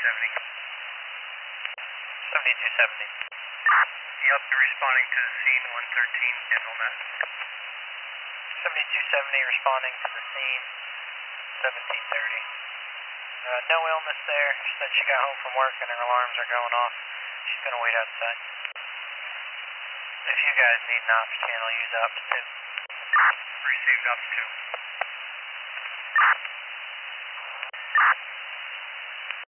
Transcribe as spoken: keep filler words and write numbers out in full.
seventy. seventy-two seventy. Yup, responding to the scene, one thirteen, general net. seventy-two seventy responding to the scene, seventeen thirty. Uh, no illness there. She said she got home from work and her alarms are going off. She's going to wait outside. If you guys need an ops channel, use ops two. Received ops two.